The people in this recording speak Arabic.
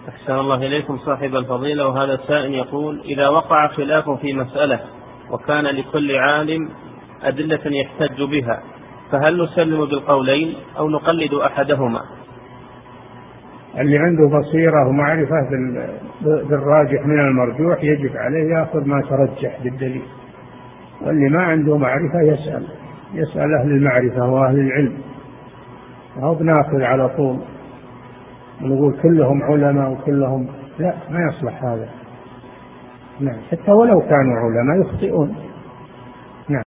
أحسن الله إليكم صاحب الفضيلة. وهذا السائل يقول: إذا وقع خلاف في مسألة وكان لكل عالم أدلة يحتج بها، فهل نسلم بالقولين أو نقلد أحدهما؟ اللي عنده بصيرة ومعرفة بالراجح من المرجوح يجب عليه يأخذ ما ترجح بالدليل، واللي ما عنده معرفة يسأل أهل المعرفة وأهل العلم، أو بناخذ على طول ونقول كلهم علماء وكلهم لا، ما يصلح هذا. نعم، حتى ولو كانوا علماء يخطئون. نعم.